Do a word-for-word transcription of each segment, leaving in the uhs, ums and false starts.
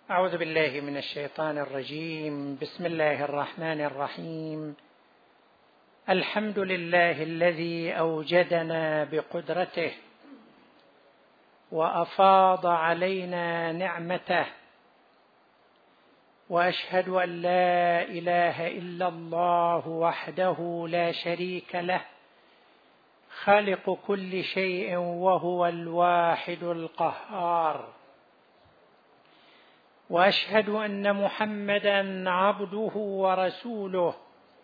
أعوذ بالله من الشيطان الرجيم. بسم الله الرحمن الرحيم. الحمد لله الذي أوجدنا بقدرته وأفاض علينا نعمته، وأشهد أن لا إله إلا الله وحده لا شريك له، خالق كل شيء وهو الواحد القهار. وأشهد أن محمدًا عبده ورسوله،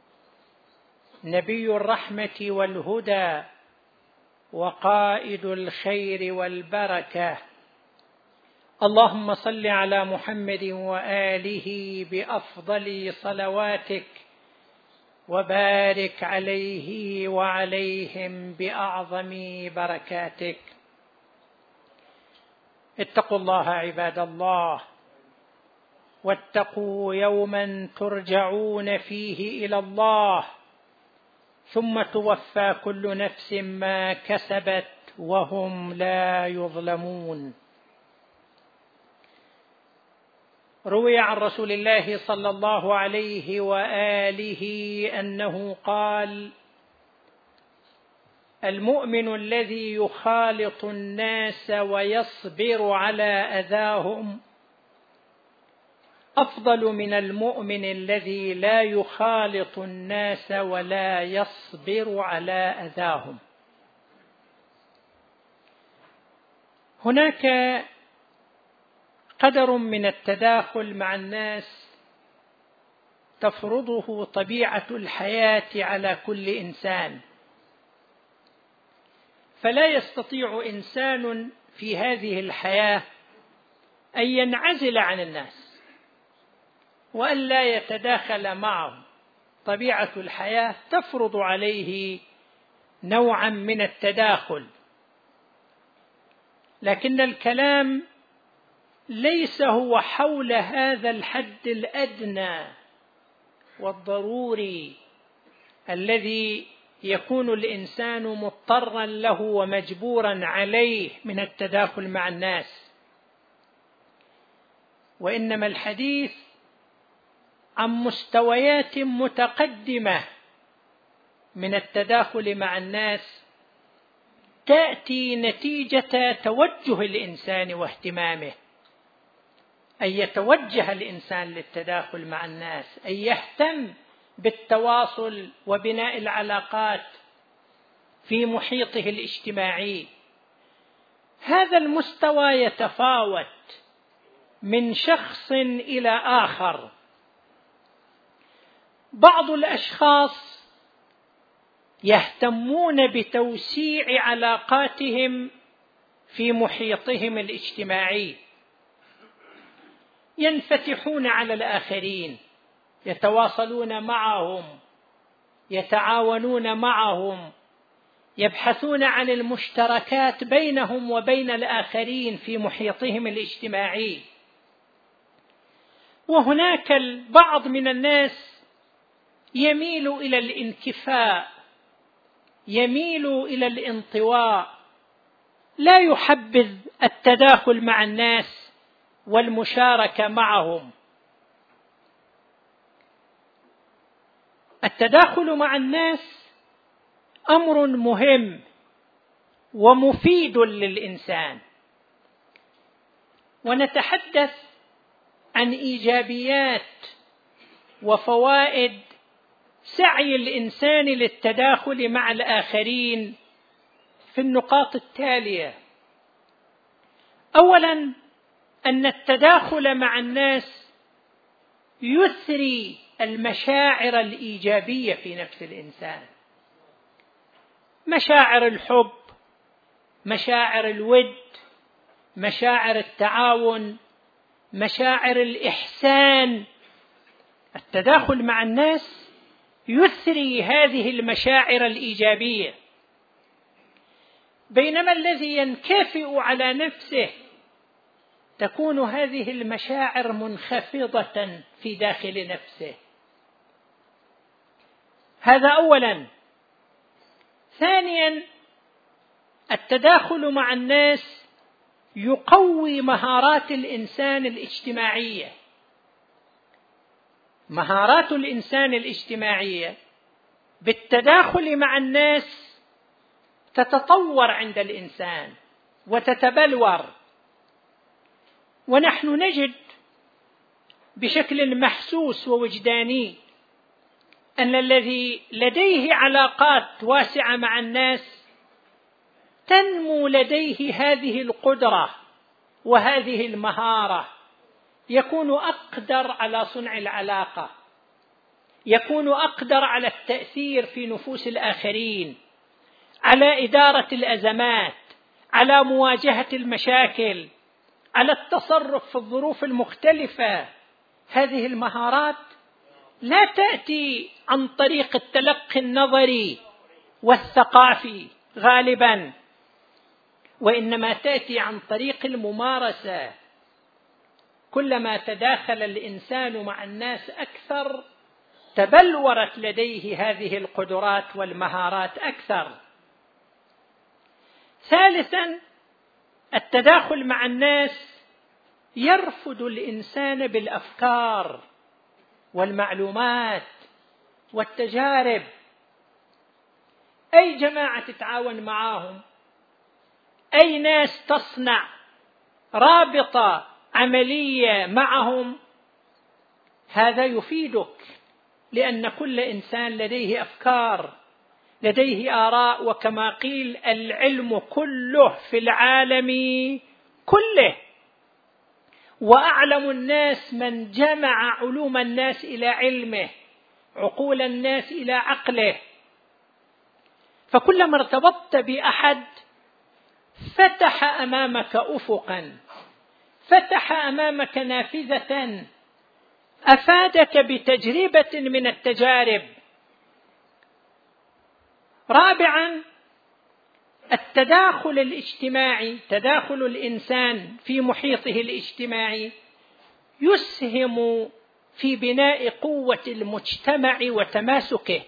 نبي الرحمة والهدى وقائد الخير والبركة. اللهم صل على محمد وآله بأفضل صلواتك، وبارك عليه وعليهم بأعظم بركاتك. اتقوا الله عباد الله، واتقوا يوما ترجعون فيه إلى الله، ثم توفى كل نفس ما كسبت وهم لا يظلمون. روي عن رسول الله صلى الله عليه وآله أنه قال: المؤمن الذي يخالط الناس ويصبر على أذاهم أفضل من المؤمن الذي لا يخالط الناس ولا يصبر على أذاهم. هناك قدر من التداخل مع الناس تفرضه طبيعة الحياة على كل إنسان، فلا يستطيع إنسان في هذه الحياة أن ينعزل عن الناس وأن لا يتداخل معهم. طبيعة الحياة تفرض عليه نوعا من التداخل، لكن الكلام ليس هو حول هذا الحد الأدنى والضروري الذي يكون الإنسان مضطرا له ومجبورا عليه من التداخل مع الناس، وإنما الحديث عن مستويات متقدمة من التداخل مع الناس تأتي نتيجة توجه الإنسان واهتمامه، أن يتوجه الإنسان للتداخل مع الناس، أن يهتم بالتواصل وبناء العلاقات في محيطه الاجتماعي. هذا المستوى يتفاوت من شخص إلى آخر. بعض الأشخاص يهتمون بتوسيع علاقاتهم في محيطهم الاجتماعي، ينفتحون على الآخرين، يتواصلون معهم، يتعاونون معهم، يبحثون عن المشتركات بينهم وبين الآخرين في محيطهم الاجتماعي. وهناك البعض من الناس يميل إلى الانكفاء، يميل إلى الانطواء، لا يحبذ التداخل مع الناس والمشاركة معهم. التداخل مع الناس أمر مهم ومفيد للإنسان، ونتحدث عن إيجابيات وفوائد سعي الإنسان للتداخل مع الآخرين في النقاط التالية. أولاً، أن التداخل مع الناس يثري المشاعر الإيجابية في نفس الإنسان، مشاعر الحب، مشاعر الود، مشاعر التعاون، مشاعر الإحسان. التداخل مع الناس يثري هذه المشاعر الإيجابية، بينما الذي ينكفئ على نفسه تكون هذه المشاعر منخفضة في داخل نفسه. هذا أولاً. ثانياً، التداخل مع الناس يقوي مهارات الإنسان الاجتماعية. مهارات الإنسان الاجتماعية بالتداخل مع الناس تتطور عند الإنسان وتتبلور، ونحن نجد بشكل محسوس ووجداني أن الذي لديه علاقات واسعة مع الناس تنمو لديه هذه القدرة وهذه المهارة، يكون أقدر على صنع العلاقة، يكون أقدر على التأثير في نفوس الآخرين، على إدارة الأزمات، على مواجهة المشاكل، على التصرف في الظروف المختلفة. هذه المهارات لا تأتي عن طريق التلقي النظري والثقافي غالبا، وإنما تأتي عن طريق الممارسة. كلما تداخل الإنسان مع الناس أكثر تبلورت لديه هذه القدرات والمهارات أكثر. ثالثا، التداخل مع الناس يرفد الإنسان بالأفكار والمعلومات والتجارب. أي جماعة تتعاون معهم، أي ناس تصنع رابطة عملية معهم، هذا يفيدك، لأن كل إنسان لديه أفكار، لديه آراء، وكما قيل العلم كله في العالم كله، وأعلم الناس من جمع علوم الناس إلى علمه، عقول الناس إلى عقله. فكلما ارتبطت بأحد فتح أمامك أفقا، فتح أمامك نافذة، أفادك بتجربة من التجارب. رابعا، التداخل الاجتماعي، تداخل الإنسان في محيطه الاجتماعي يسهم في بناء قوة المجتمع وتماسكه.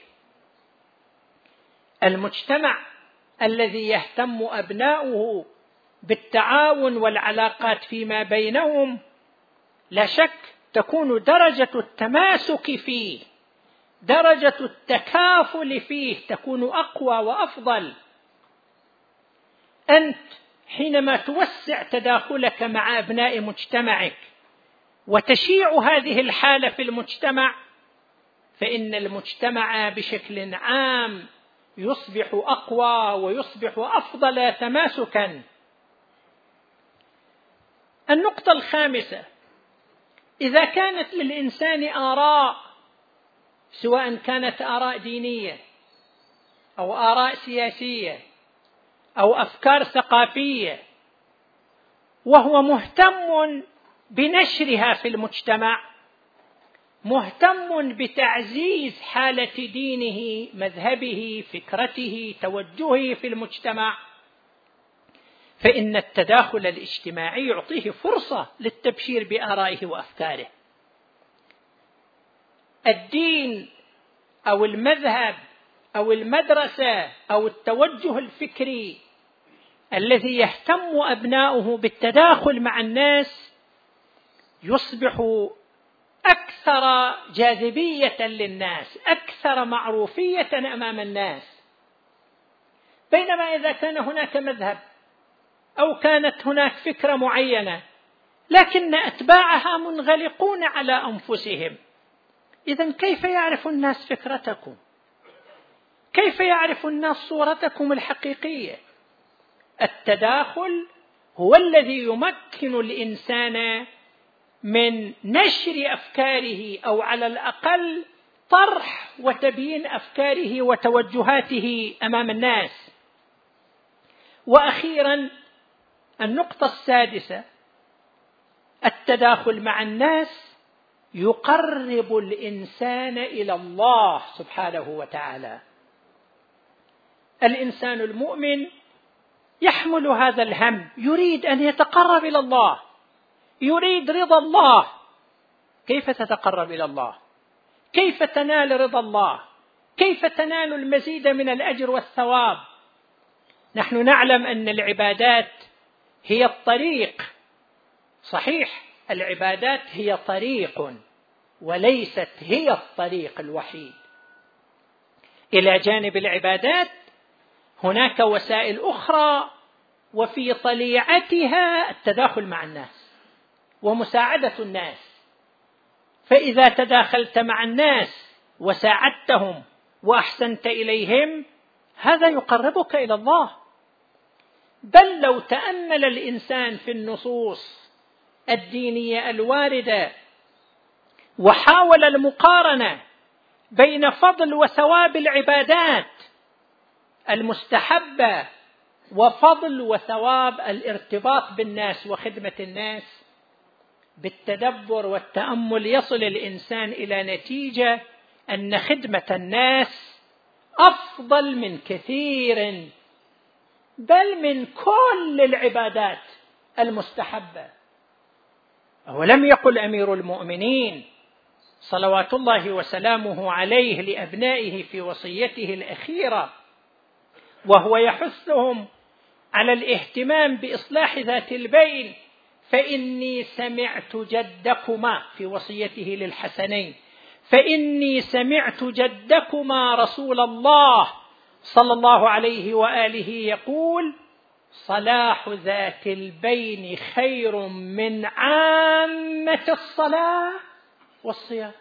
المجتمع الذي يهتم أبناؤه بالتعاون والعلاقات فيما بينهم لا شك تكون درجة التماسك فيه، درجة التكافل فيه تكون أقوى وأفضل. أنت حينما توسع تداخلك مع أبناء مجتمعك وتشيع هذه الحالة في المجتمع، فإن المجتمع بشكل عام يصبح أقوى ويصبح أفضل تماسكا. النقطة الخامسة، إذا كانت للإنسان آراء، سواء كانت آراء دينية أو آراء سياسية أو أفكار ثقافية، وهو مهتم بنشرها في المجتمع، مهتم بتعزيز حالة دينه، مذهبه، فكرته، توجهه في المجتمع، فإن التداخل الاجتماعي يعطيه فرصة للتبشير بآرائه وأفكاره. الدين أو المذهب أو المدرسة أو التوجه الفكري الذي يهتم أبناؤه بالتداخل مع الناس يصبح أكثر جاذبية للناس، أكثر معروفية أمام الناس. بينما إذا كان هناك مذهب أو كانت هناك فكرة معينة لكن أتباعها منغلقون على أنفسهم، إذن كيف يعرف الناس فكرتكم؟ كيف يعرف الناس صورتكم الحقيقية؟ التداخل هو الذي يمكن الإنسان من نشر أفكاره، أو على الأقل طرح وتبيين أفكاره وتوجهاته أمام الناس. وأخيرا، النقطة السادسة، التداخل مع الناس يقرب الإنسان إلى الله سبحانه وتعالى. الإنسان المؤمن يحمل هذا الهم، يريد أن يتقرب إلى الله، يريد رضا الله. كيف تتقرب إلى الله؟ كيف تنال رضا الله؟ كيف تنال المزيد من الأجر والثواب؟ نحن نعلم أن العبادات هي الطريق. صحيح العبادات هي طريق وليست هي الطريق الوحيد. إلى جانب العبادات هناك وسائل أخرى، وفي طليعتها التداخل مع الناس ومساعدة الناس. فإذا تداخلت مع الناس وساعدتهم وأحسنت إليهم هذا يقربك إلى الله. بل لو تأمل الإنسان في النصوص الدينية الواردة وحاول المقارنة بين فضل وثواب العبادات المستحبة وفضل وثواب الارتباط بالناس وخدمة الناس، بالتدبر والتأمل يصل الإنسان إلى نتيجة أن خدمة الناس أفضل من كثير، بل من كل العبادات المستحبة. ولم يقل أمير المؤمنين صلوات الله وسلامه عليه لأبنائه في وصيته الأخيرة وهو يحثهم على الاهتمام بإصلاح ذات البين: فإني سمعت جدكما، في وصيته للحسنين، فإني سمعت جدكما رسول الله صلى الله عليه وآله يقول: صلاح ذات البين خير من عامة الصلاة والصيام.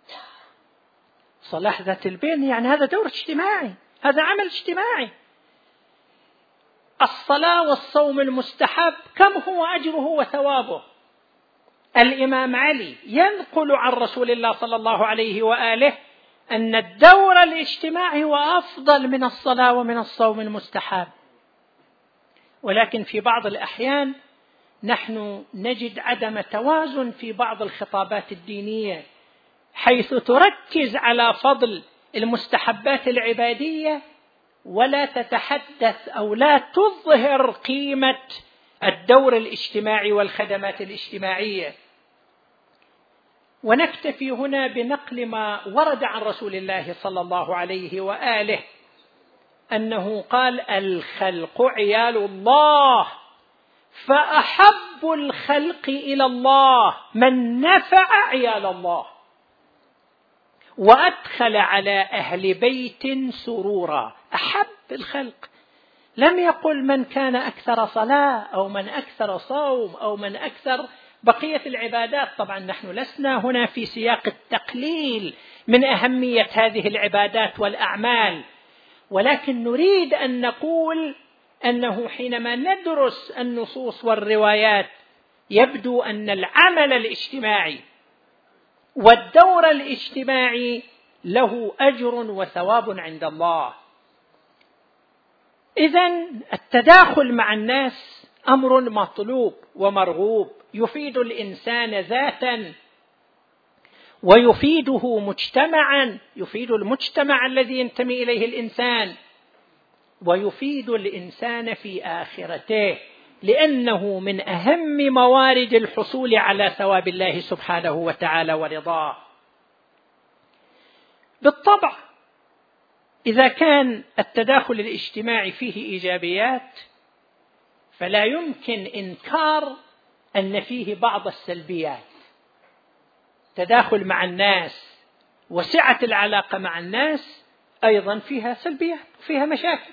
صلاح ذات البين يعني هذا دور اجتماعي، هذا عمل اجتماعي. الصلاة والصوم المستحب كم هو أجره وثوابه؟ الإمام علي ينقل عن رسول الله صلى الله عليه وآله أن الدور الاجتماعي هو أفضل من الصلاة ومن الصوم المستحب. ولكن في بعض الأحيان نحن نجد عدم توازن في بعض الخطابات الدينية، حيث تركز على فضل المستحبات العبادية ولا تتحدث أو لا تظهر قيمة الدور الاجتماعي والخدمات الاجتماعية. ونكتفي هنا بنقل ما ورد عن رسول الله صلى الله عليه وآله أنه قال: الخلق عيال الله، فأحب الخلق إلى الله من نفع عيال الله وأدخل على أهل بيت سرورا. أحب الخلق، لم يقل من كان أكثر صلاة أو من أكثر صوم أو من أكثر بقية العبادات. طبعا نحن لسنا هنا في سياق التقليل من أهمية هذه العبادات والأعمال، ولكن نريد أن نقول أنه حينما ندرس النصوص والروايات يبدو أن العمل الاجتماعي والدور الاجتماعي له أجر وثواب عند الله. إذن التداخل مع الناس أمر مطلوب ومرغوب، يفيد الإنسان ذاتا ويفيده مجتمعا، يفيد المجتمع الذي ينتمي إليه الإنسان، ويفيد الإنسان في آخرته، لأنه من أهم موارد الحصول على ثواب الله سبحانه وتعالى ورضاه. بالطبع إذا كان التداخل الاجتماعي فيه إيجابيات فلا يمكن إنكار أن فيه بعض السلبيات. تداخل مع الناس وسعة العلاقة مع الناس أيضا فيها سلبيات وفيها مشاكل.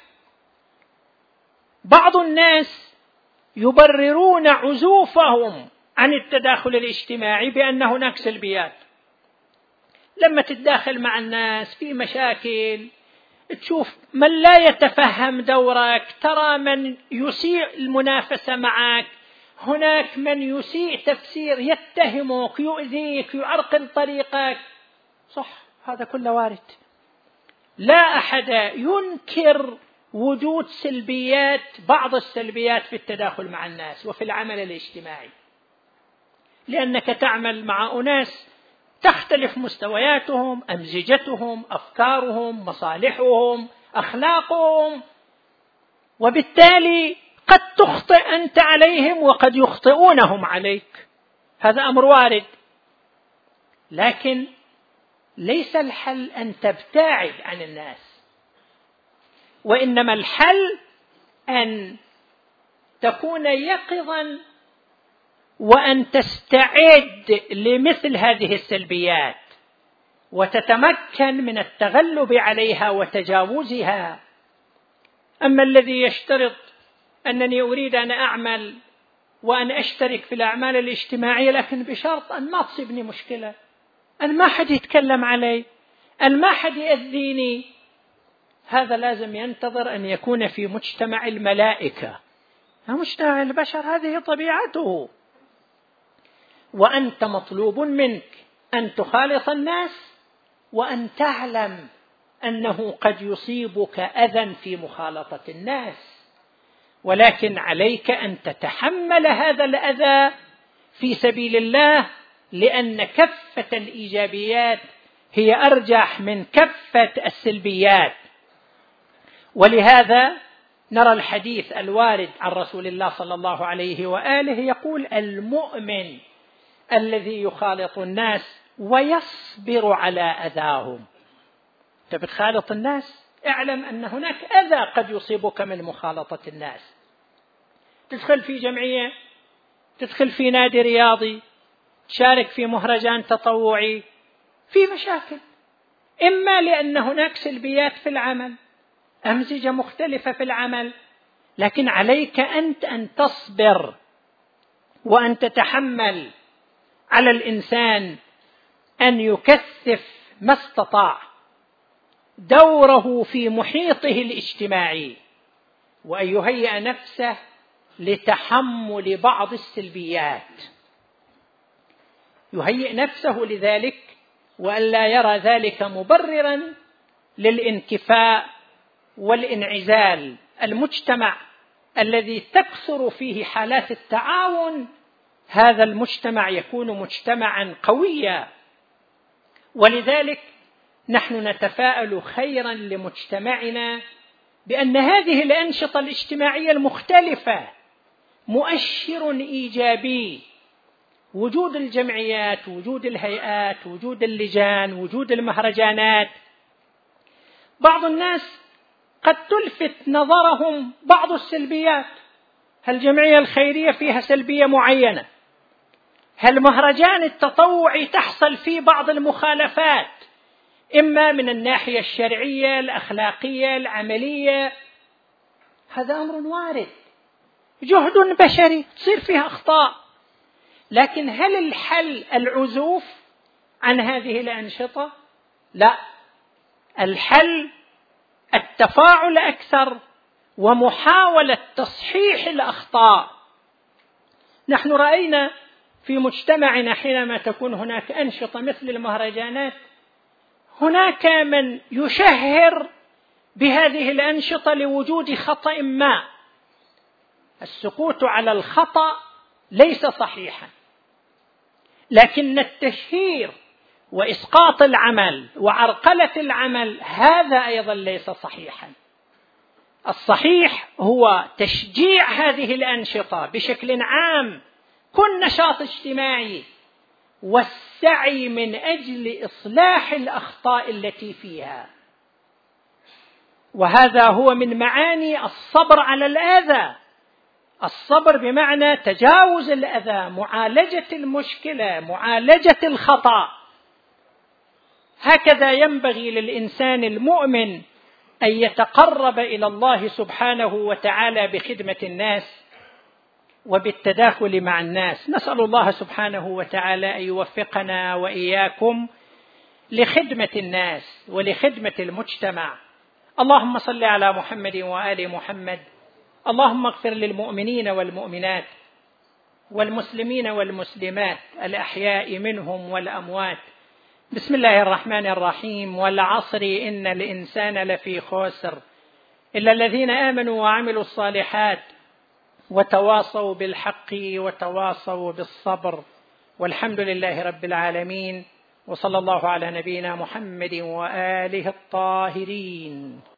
بعض الناس يبررون عزوفهم عن التداخل الاجتماعي بأن هناك سلبيات. لما تتداخل مع الناس في مشاكل، تشوف من لا يتفهم دورك، ترى من يسيء المنافسة معك، هناك من يسيء تفسير، يتهمك، يؤذيك، يعرقل طريقك. صح، هذا كله وارد. لا أحد ينكر وجود سلبيات، بعض السلبيات في التداخل مع الناس وفي العمل الاجتماعي، لأنك تعمل مع أناس تختلف مستوياتهم، أمزجتهم، أفكارهم، مصالحهم، أخلاقهم، وبالتالي قد تخطئ أنت عليهم وقد يخطئونهم عليك. هذا أمر وارد، لكن ليس الحل أن تبتعد عن الناس، وإنما الحل أن تكون يقظا وأن تستعد لمثل هذه السلبيات وتتمكن من التغلب عليها وتجاوزها. أما الذي يشترط أنني أريد أن أعمل وأن أشترك في الأعمال الاجتماعية لكن بشرط أن ما تصيبني مشكلة، أن ما حد يتكلم علي، أن ما حد يأذيني، هذا لازم ينتظر أن يكون في مجتمع الملائكة. مجتمع البشر هذه طبيعته، وأنت مطلوب منك أن تخالط الناس وأن تعلم أنه قد يصيبك أذى في مخالطة الناس، ولكن عليك أن تتحمل هذا الأذى في سبيل الله، لأن كفة الإيجابيات هي أرجح من كفة السلبيات. ولهذا نرى الحديث الوارد عن رسول الله صلى الله عليه وآله يقول: المؤمن الذي يخالط الناس ويصبر على أذاهم. أنت بتخالط الناس، اعلم أن هناك أذى قد يصيبك من مخالطة الناس. تدخل في جمعية، تدخل في نادي رياضي، تشارك في مهرجان تطوعي، في مشاكل، إما لأن هناك سلبيات في العمل، أمزجة مختلفة في العمل، لكن عليك أنت أن تصبر وأن تتحمل. على الإنسان أن يكثف ما استطاع دوره في محيطه الاجتماعي، وأن يهيئ نفسه لتحمل بعض السلبيات، يهيئ نفسه لذلك، وأن لا يرى ذلك مبررا للانكفاء والانعزال. المجتمع الذي تكثر فيه حالات التعاون، هذا المجتمع يكون مجتمعا قويا. ولذلك نحن نتفاءل خيرا لمجتمعنا بأن هذه الأنشطة الاجتماعية المختلفة مؤشر إيجابي. وجود الجمعيات، وجود الهيئات، وجود اللجان، وجود المهرجانات، بعض الناس قد تلفت نظرهم بعض السلبيات. هل الجمعية الخيرية فيها سلبية معينة؟ هل مهرجان التطوعي تحصل فيه بعض المخالفات، إما من الناحية الشرعية، الأخلاقية، العملية؟ هذا أمر وارد، جهد بشري، تصير فيها أخطاء. لكن هل الحل العزوف عن هذه الأنشطة؟ لا، الحل التفاعل أكثر ومحاولة تصحيح الأخطاء. نحن رأينا في مجتمعنا حينما تكون هناك أنشطة مثل المهرجانات، هناك من يشهر بهذه الأنشطة لوجود خطأ ما. السكوت على الخطأ ليس صحيحا، لكن التشهير وإسقاط العمل وعرقلة العمل هذا أيضا ليس صحيحا. الصحيح هو تشجيع هذه الأنشطة بشكل عام، كل نشاط اجتماعي، والسعي من أجل إصلاح الأخطاء التي فيها. وهذا هو من معاني الصبر على الأذى. الصبر بمعنى تجاوز الأذى، معالجة المشكلة، معالجة الخطأ. هكذا ينبغي للإنسان المؤمن أن يتقرب إلى الله سبحانه وتعالى بخدمة الناس وبالتداخل مع الناس. نسأل الله سبحانه وتعالى أن يوفقنا وإياكم لخدمة الناس ولخدمة المجتمع. اللهم صل على محمد وآل محمد. اللهم اغفر للمؤمنين والمؤمنات والمسلمين والمسلمات الأحياء منهم والأموات. بسم الله الرحمن الرحيم. والعصر إن الإنسان لفي خسر إلا الذين آمنوا وعملوا الصالحات وتواصوا بالحق وتواصوا بالصبر. والحمد لله رب العالمين، وصلى الله على نبينا محمد وآله الطاهرين.